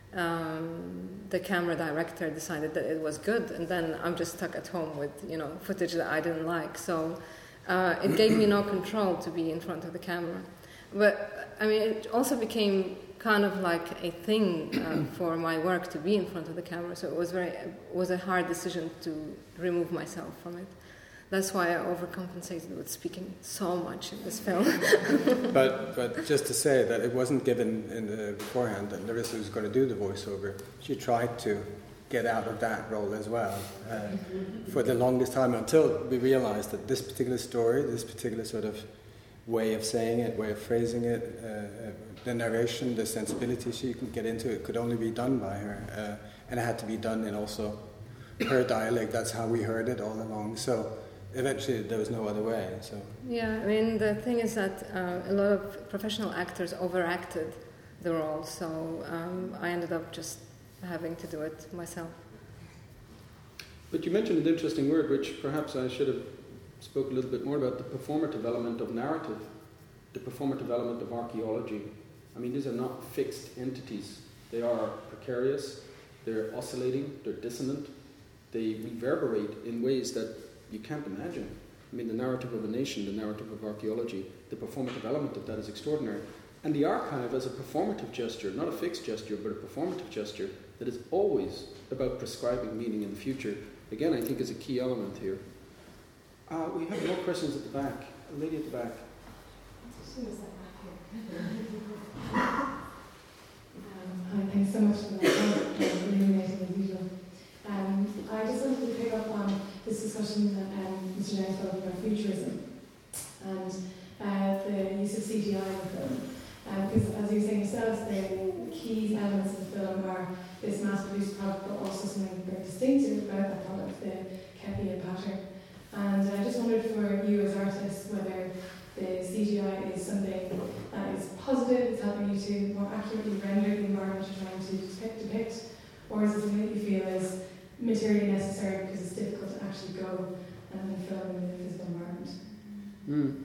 Speaker 2: um, the camera director decided that it was good, and then I'm just stuck at home with, you know, footage that I didn't like. So uh, it gave me no control to be in front of the camera. But I mean, it also became kind of like a thing uh, for my work to be in front of the camera. So it was very it was a hard decision to remove myself from it. That's why I overcompensated with speaking so much in this film.
Speaker 3: but but just to say that it wasn't given in the beforehand that Larissa was going to do the voiceover. She tried to get out of that role as well uh, for the longest time, until we realized that this particular story, this particular sort of way of saying it, way of phrasing it, uh, the narration, the sensibility she could get into, it could only be done by her, uh, and it had to be done in also her dialect. That's how we heard it all along. So eventually there was no other way. So
Speaker 2: yeah, I mean, the thing is that uh, a lot of professional actors overacted the role, so um, I ended up just having to do it myself.
Speaker 1: But you mentioned an interesting word, which perhaps I should have spoke a little bit more about, the performative element of narrative, the performative element of archaeology. I mean, these are not fixed entities. They are precarious, they're oscillating, they're dissonant, they reverberate in ways that you can't imagine. I mean, the narrative of a nation, the narrative of archaeology, the performative element of that is extraordinary. And the archive as a performative gesture, not a fixed gesture, but a performative gesture that is always about prescribing meaning in the future, again, I think is a key element here. Uh, we have more questions at the back. A lady at the back.
Speaker 5: um, hi, thanks so much for that. Illuminating as usual. Um, I just wanted to pick up on this discussion that um, Mister James brought about futurism and uh, the use of C G I in the film. Um, because as you were saying yourselves, the key elements of the film are this mass-produced product, but also something very distinctive about that product, the Kepian pattern. And I just wondered for you as artists whether the C G I is something that is positive, it's helping you to more accurately render the environment you're trying to depict, depict, or is it something that you feel is materially necessary because it's difficult to actually go and film in the physical environment?
Speaker 1: Mm.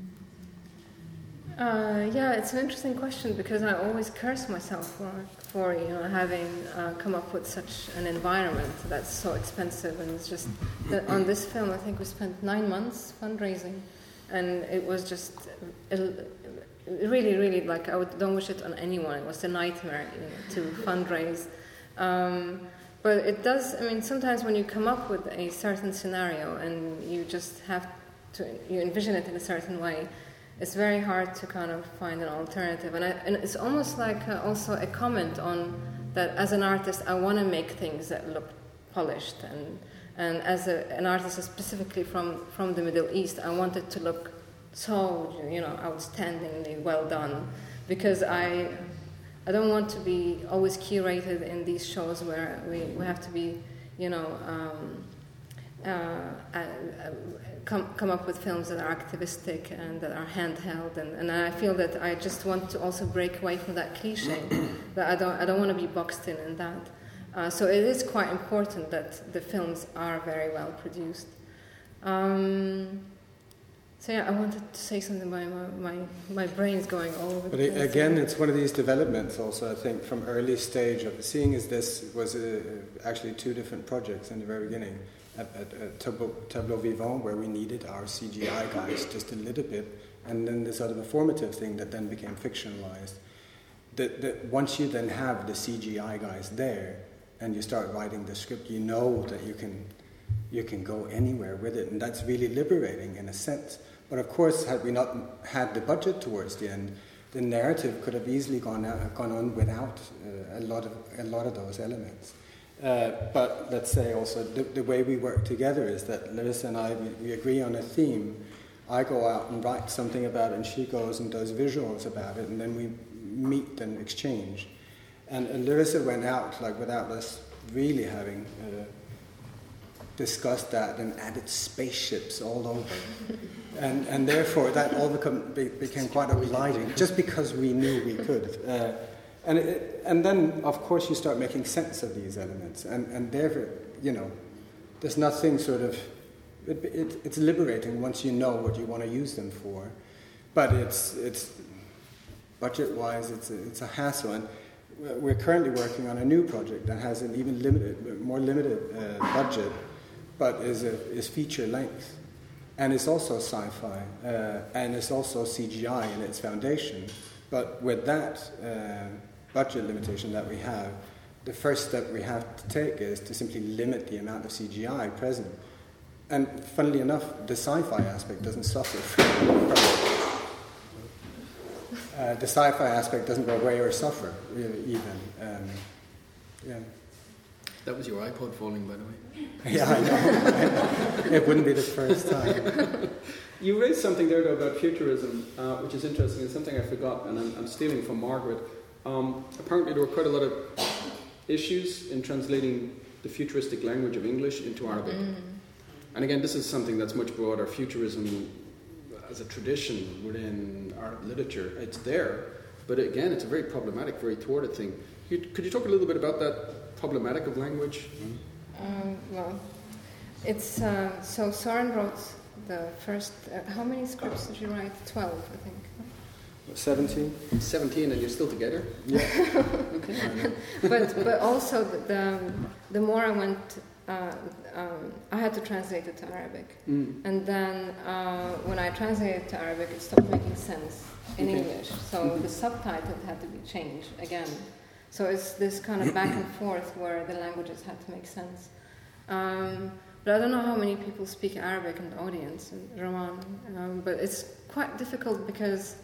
Speaker 2: Uh, yeah, it's an interesting question, because I always curse myself for, for you know, having uh, come up with such an environment that's so expensive. And it's just that on this film, I think we spent nine months fundraising, and it was just it, really, really like I would, don't wish it on anyone. It was a nightmare, you know, to fundraise. Um, but it does. I mean, sometimes when you come up with a certain scenario and you just have to, you envision it in a certain way, it's very hard to kind of find an alternative. And, I, and it's almost like uh, also a comment on that as an artist, I want to make things that look polished. And and as a, an artist specifically from, from the Middle East, I want it to look so, you know, outstandingly well done. Because I I don't want to be always curated in these shows where we, we have to be, you know, um, uh, uh, uh, come come up with films that are activistic and that are handheld, and, and I feel that I just want to also break away from that cliche. That I don't I don't want to be boxed in in that. Uh, so it is quite important that the films are very well produced. Um, So yeah, I wanted to say something, but my, my, my brain's going all over the
Speaker 3: But
Speaker 2: place.
Speaker 3: it, again, it's one of these developments also, I think, from early stage of seeing as this was uh, actually two different projects in the very beginning. At, at, at Tableau, Tableau Vivant, where we needed our C G I guys just a little bit, and then this other performative thing that then became fictionalized. That, that once you then have the C G I guys there, and you start writing the script, you know that you can you can go anywhere with it, and that's really liberating in a sense. But of course, had we not had the budget towards the end, the narrative could have easily gone out, gone on without uh, a lot of a lot of those elements. Uh, but let's say also the, the way we work together is that Larissa and I, we, we agree on a theme. I go out and write something about it, and she goes and does visuals about it, and then we meet and exchange. And, and Larissa went out like without us really having uh, discussed that and added spaceships all over. and and therefore that all become, be, became quite obliging, just because we knew we could. Uh, And it, and then, of course, you start making sense of these elements, and and therefore, you know, there's nothing sort of, it, it, it's liberating once you know what you want to use them for, but it's it's budget-wise, it's a, it's a hassle, and we're currently working on a new project that has an even limited, more limited uh, budget, but is a, is feature length, and it's also sci-fi, uh, and it's also C G I in its foundation, but with that. Uh, budget limitation that we have, the first step we have to take is to simply limit the amount of C G I present. And funnily enough, the sci-fi aspect doesn't suffer from it. Uh, the sci-fi aspect doesn't go away or suffer, really, even. Um, yeah.
Speaker 1: That was your iPod falling, by the way.
Speaker 3: Yeah, I know. It wouldn't be the first time.
Speaker 1: You raised something there, though, about futurism, uh, which is interesting. It's something I forgot, and I'm, I'm stealing from Margaret. Um, apparently there were quite a lot of issues in translating the futuristic language of English into Arabic. Mm. And again, this is something that's much broader. Futurism as a tradition within Arab literature, it's there. But again, it's a very problematic, very thwarted thing. Could you talk a little bit about that problematic of language? Mm.
Speaker 2: Um, well, it's, uh, so Soren wrote the first, uh, how many scripts did you write? twelve, I think.
Speaker 3: seventeen?
Speaker 1: seventeen, and you're still together?
Speaker 3: Yeah.
Speaker 1: Okay.
Speaker 2: but but also the the, the more I went, uh, um, I had to translate it to Arabic, mm. and then uh, when I translated to Arabic, it stopped making sense in okay. English. So mm-hmm. the subtitle had to be changed again. So it's this kind of back and forth where the languages had to make sense. Um, but I don't know how many people speak Arabic in the audience, in Roman, um, but it's quite difficult because.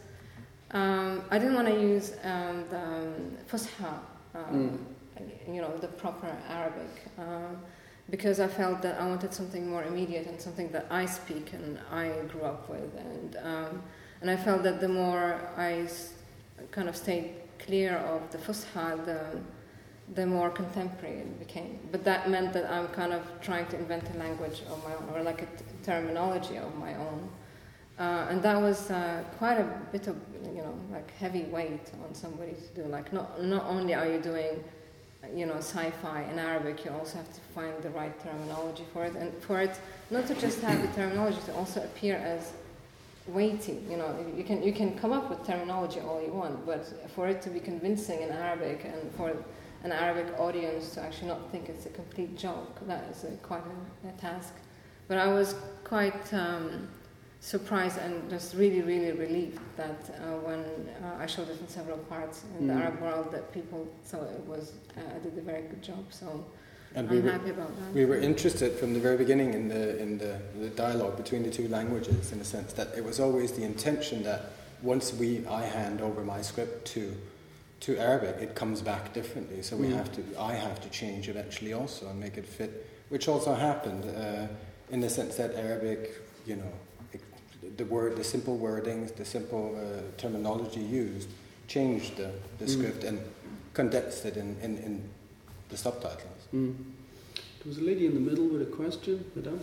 Speaker 2: Um, I didn't want to use um, the um, Fusha, um, mm. you know, the proper Arabic, um, because I felt that I wanted something more immediate and something that I speak and I grew up with, and um, and I felt that the more I s- kind of stayed clear of the Fusha, the the more contemporary it became. But that meant that I'm kind of trying to invent a language of my own, or like a t- terminology of my own. Uh, and that was uh, quite a bit of, you know, like heavy weight on somebody to do. Like, not not only are you doing, you know, sci-fi in Arabic, you also have to find the right terminology for it, and for it not to just have the terminology to also appear as weighty. You know, you can you can come up with terminology all you want, but for it to be convincing in Arabic and for an Arabic audience to actually not think it's a complete joke, that is a, quite a, a task. But I was quite. Um, surprised and just really, really relieved that uh, when uh, I showed it in several parts in mm. the Arab world that people thought it was, uh, I did a very good job, so and I'm we were, happy about that.
Speaker 3: We were interested from the very beginning in the in the, the dialogue between the two languages, in the sense that it was always the intention that once we I hand over my script to to Arabic, it comes back differently, so we mm. have to I have to change eventually also and make it fit, which also happened uh, in the sense that Arabic, you know, the word, the simple wordings, the simple uh, terminology used, changed the, the mm. script and condensed it in, in, in the subtitles.
Speaker 1: Mm. There was a lady in the middle with a question, Madame.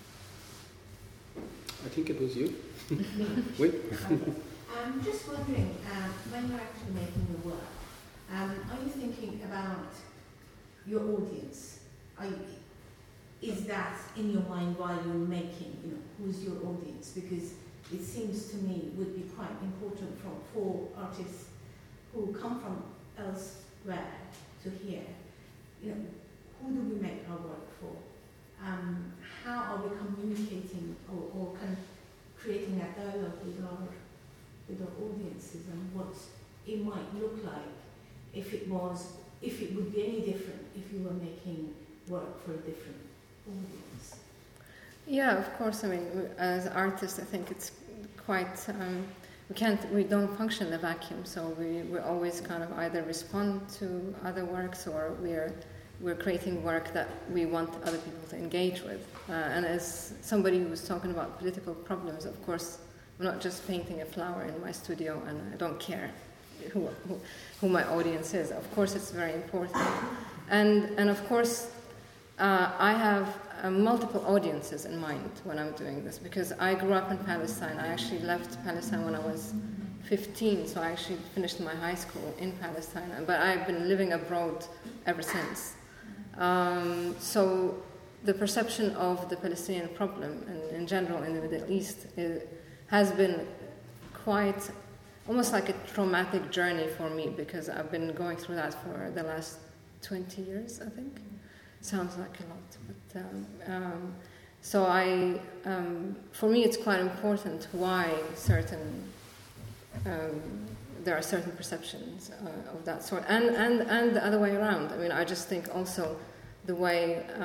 Speaker 1: I think it was you. Wait.
Speaker 6: I'm just wondering, um, when you're actually making the work, um, are you thinking about your audience? Are you, is that in your mind while you're making, you know, who's your audience? Because it seems to me, would be quite important from, for artists who come from elsewhere to here. You know, who do we make our work for? Um, how are we communicating or, or kind of creating a dialogue with our, with our audiences, and what it might look like if it was, if it would be any different if you were making work for a different audience?
Speaker 2: Yeah, of course. I mean, as artists, I think it's quite. Um, we can't. We don't function in a vacuum. So we, we always kind of either respond to other works, or we're we're creating work that we want other people to engage with. Uh, and as somebody who was talking about political problems, of course, I'm not just painting a flower in my studio, and I don't care who who, who my audience is. Of course, it's very important, and and of course, uh, I have. Uh, multiple audiences in mind when I'm doing this, because I grew up in Palestine. I actually left Palestine when I was fifteen, so I actually finished my high school in Palestine, but I've been living abroad ever since. Um, so the perception of the Palestinian problem and in general in the Middle East is, has been quite almost like a traumatic journey for me, because I've been going through that for the last twenty years, I think. Sounds like a lot, but um, um, so I, um, for me, it's quite important why certain um, there are certain perceptions uh, of that sort, and, and and the other way around. I mean, I just think also the way uh,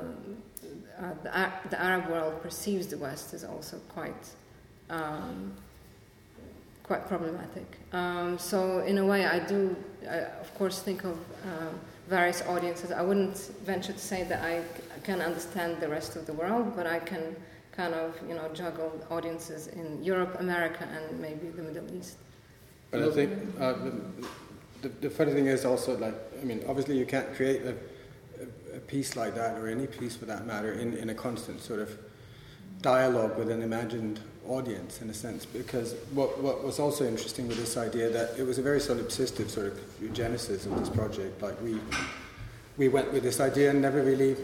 Speaker 2: uh, the, Ar- the Arab world perceives the West is also quite um, quite problematic. Um, so in a way, I do, I, of course, think of. Uh, various audiences. I wouldn't venture to say that I c- can understand the rest of the world, but I can kind of, you know, juggle audiences in Europe, America, and maybe the Middle East.
Speaker 3: But I think uh, the, the funny thing is also, like, I mean, obviously you can't create a, a, a piece like that, or any piece for that matter, in, in a constant sort of dialogue with an imagined audience, in a sense, because what what was also interesting with this idea, that it was a very solipsistic sort of genesis of this project. Like we we went with this idea and never really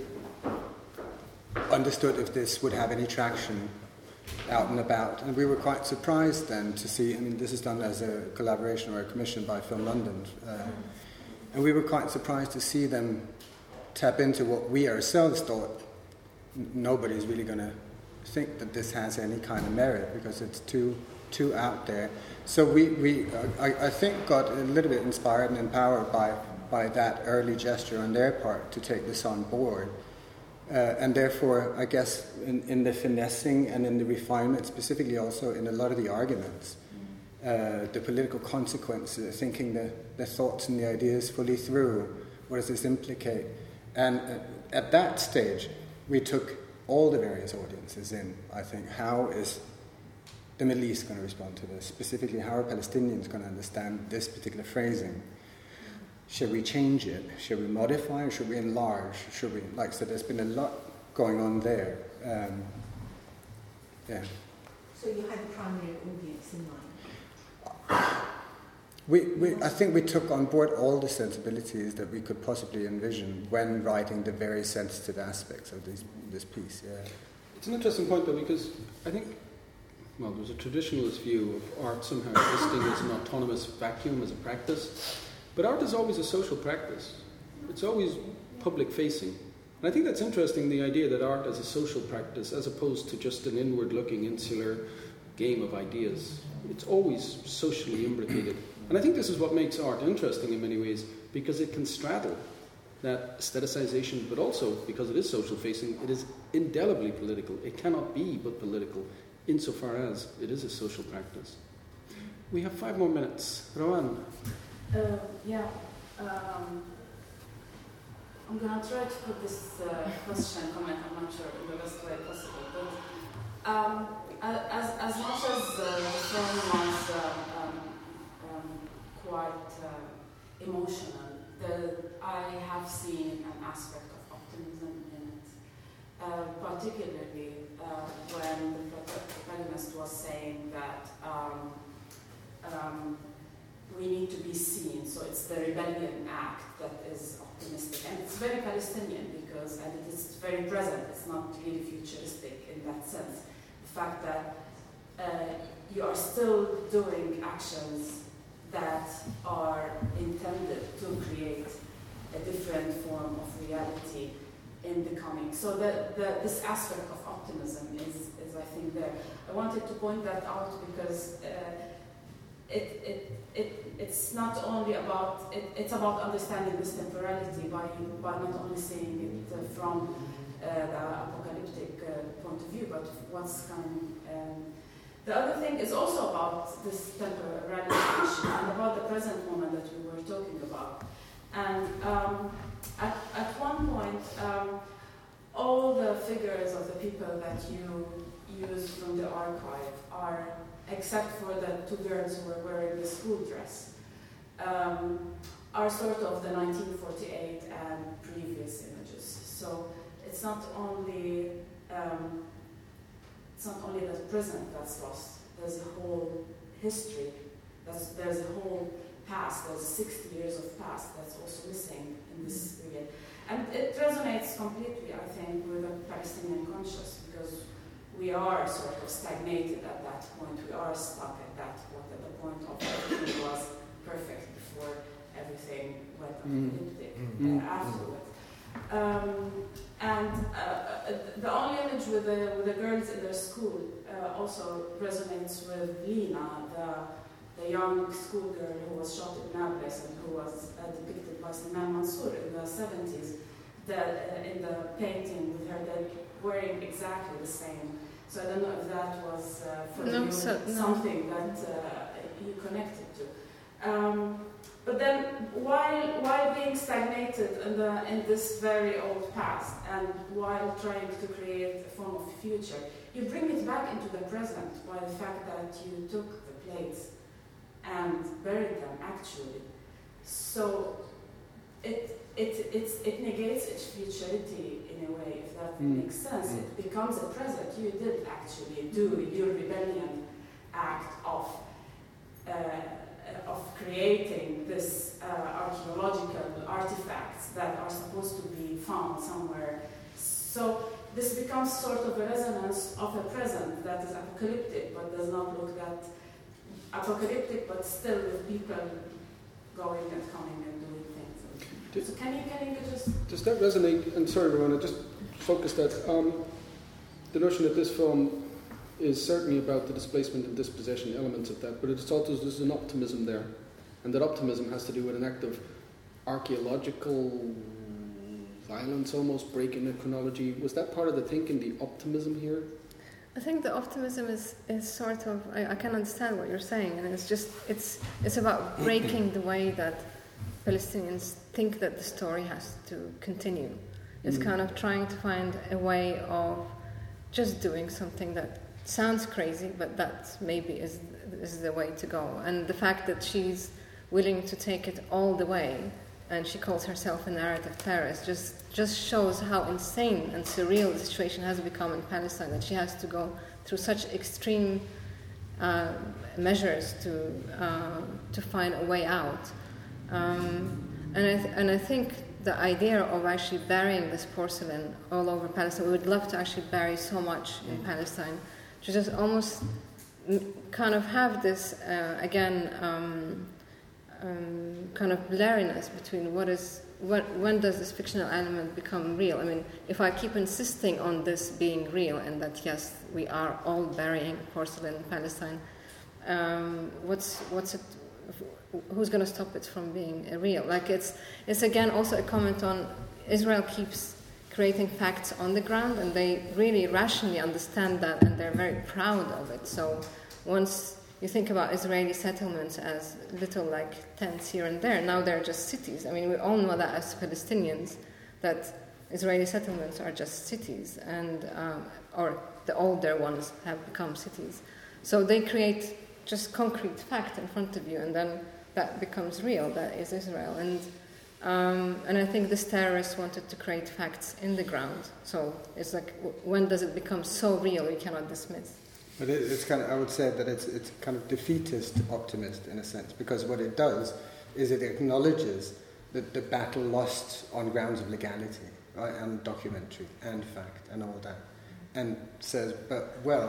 Speaker 3: understood if this would have any traction out and about, and we were quite surprised then to see. I mean, this is done as a collaboration or a commission by Film London, uh, and we were quite surprised to see them tap into what we ourselves thought n- nobody's really going to think that this has any kind of merit, because it's too too out there. So we, we uh, I, I think got a little bit inspired and empowered by, by that early gesture on their part to take this on board. Uh, and therefore, I guess in, in the finessing and in the refinement, specifically also in a lot of the arguments, uh, the political consequences, thinking the, the thoughts and the ideas fully through, what does this implicate? And uh, at that stage, we took all the various audiences in. I think, how is the Middle East going to respond to this? Specifically, how are Palestinians going to understand this particular phrasing? Should we change it? Should we modify? Or should we enlarge? Should we, like, so there's been a lot going on there. Um, yeah.
Speaker 6: So you had the primary audience in mind?
Speaker 3: We, we, I think we took on board all the sensibilities that we could possibly envision when writing the very sensitive aspects of this, this piece. Yeah.
Speaker 1: It's an interesting point, though, because I think, well, there's a traditionalist view of art somehow existing as an autonomous vacuum, as a practice. But art is always a social practice. It's always public-facing. And I think that's interesting, the idea that art as a social practice, as opposed to just an inward-looking, insular game of ideas. It's always socially imbricated. And I think this is what makes art interesting in many ways, because it can straddle that aestheticization, but also, because it is social-facing, it is indelibly political. It cannot be but political, insofar as it is a social practice. We have five more minutes. Rowan.
Speaker 7: Uh, yeah. Um, I'm going to try to put this uh, question, comment, I'm not sure, in the best way possible. But um, as, as much as uh, the film was uh, um, quite uh, emotional, the, I have seen an aspect of optimism in it, uh, particularly uh, when the protagonist was saying that um, um, we need to be seen, so it's the rebellion act that is optimistic, and it's very Palestinian because, and it is very present, it's not really futuristic in that sense. The fact that uh, you are still doing actions that are intended to create a different form of reality in the coming. So the, the, this aspect of optimism is, is, I think, there. I wanted to point that out because uh, it, it, it, it's not only about, it, it's about understanding this temporality by, by not only seeing it uh, from uh, the apocalyptic uh, point of view, but what's coming. Um, the other thing is also about this temporality issue and about the present moment that we were talking about. And um, at, at one point, um, all the figures of the people that you use from the archive are, except for the two girls who were wearing the school dress, um, are sort of the nineteen forty-eight and previous images. So it's not only um, it's not only the present that's lost. There's a whole history. That's, there's a whole past. There's sixty years of past that's also missing in this period. And it resonates completely, I think, with the Palestinian conscious, because we are sort of stagnated at that point. We are stuck at that point, at the point of everything was perfect before everything went apocalyptic mm. uh, afterward. Um, and uh, the only image with the, with the girls in their school uh, also resonates with Lina, the, the young schoolgirl who was shot in Nablus and who was uh, depicted by Salman Mansour in the seventies, the, uh, in the painting with her dad wearing exactly the same. So I don't know if that was uh, for no, you so, no. something that uh, you connected to. Um, But then, while while being stagnated in, the, in this very old past, and while trying to create a form of future, you bring it back into the present by the fact that you took the plates and buried them actually. So it it it's, it negates its futurity in a way, if that mm. makes sense. Mm. It becomes a present. You did actually do your rebellion act of. Uh, of creating this uh, archaeological artifacts that are supposed to be found somewhere. So this becomes sort of a resonance of a present that is apocalyptic but does not look that apocalyptic, but still with people going and coming and doing things. So can you, can you just...
Speaker 1: Does that resonate, and sorry Ramona, just focus that, um, the notion that this film is certainly about the displacement and dispossession elements of that, but it's also there's an optimism there, and that optimism has to do with an act of archaeological violence, almost breaking the chronology. Was that part of the thinking, the optimism here?
Speaker 2: I think the optimism is, is sort of, I, I can understand what you're saying, and it's just, it's it's about breaking the way that Palestinians think that the story has to continue. It's mm. kind of trying to find a way of just doing something that sounds crazy, but that maybe is is the way to go. And the fact that she's willing to take it all the way, and she calls herself a narrative terrorist, just just shows how insane and surreal the situation has become in Palestine, that she has to go through such extreme uh, measures to uh, to find a way out. Um, and I th- and I think the idea of actually burying this porcelain all over Palestine, we would love to actually bury so much in Palestine, to just almost kind of have this, uh, again, um, um, kind of blurriness between what is, what, when does this fictional element become real? I mean, if I keep insisting on this being real, and that, yes, we are all burying porcelain in Palestine, um, what's, what's it, who's going to stop it from being real? Like, it's, it's again also a comment on Israel keeps creating facts on the ground, and they really rationally understand that, and they're very proud of it. So once you think about Israeli settlements as little like tents here and there, now they're just cities. I mean, we all know that as Palestinians, that Israeli settlements are just cities, and um, or the older ones have become cities. So they create just concrete fact in front of you, and then that becomes real. That is Israel. And Um, and I think this terrorist wanted to create facts in the ground. So it's like, when does it become so real you cannot dismiss?
Speaker 3: But it, it's kind of, I would say that it's it's kind of defeatist optimist in a sense, because what it does is it acknowledges that the battle lost on grounds of legality, right, and documentary and fact and all that, and says, but well,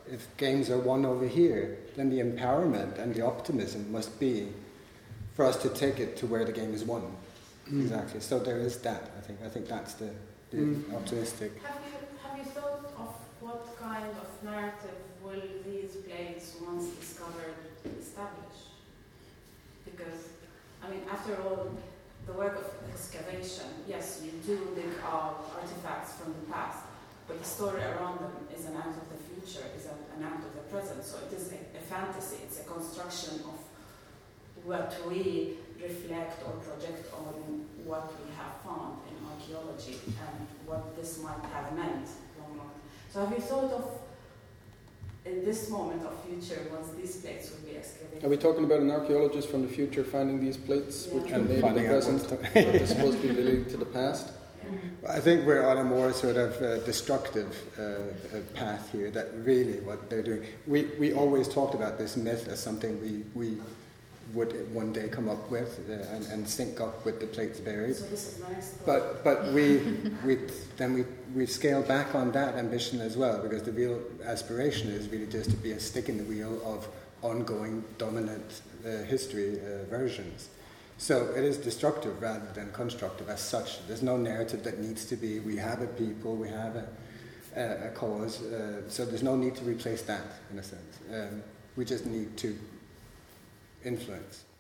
Speaker 3: if games are won over here, then the empowerment and the optimism must be for us to take it to where the game is won. Mm. Exactly. So there is that. I think. I think that's the, the mm. optimistic.
Speaker 7: Have you have you thought of what kind of narrative will these plates, once discovered, establish? Because, I mean, after all, the work of excavation, yes, you do dig out artifacts from the past, but the story around them is an act of the future, is a, an act of the present. So it is a, a fantasy, it's a construction of what we reflect or project on what we have found in archaeology and what this might have meant long, long. So have you thought of, in this moment of future, once these plates will be excavated?
Speaker 1: Are we talking about an archaeologist from the future finding these plates,
Speaker 7: yeah.
Speaker 1: which are made in the present, but they're supposed to be relating to the past?
Speaker 3: Yeah. I think we're on a more sort of uh, destructive uh, uh, path here, that really what they're doing. We we always talked about this myth as something we, we would one day come up with uh, and, and sync up with the plates buried.
Speaker 7: So this is nice.
Speaker 3: But but we we then we we scale back on that ambition as well, because the real aspiration is really just to be a stick in the wheel of ongoing dominant uh, history uh, versions. So it is destructive rather than constructive as such. There's no narrative that needs to be, we have a people, we have a, a, a cause, uh, so there's no need to replace that in a sense. Um, we just need to influence.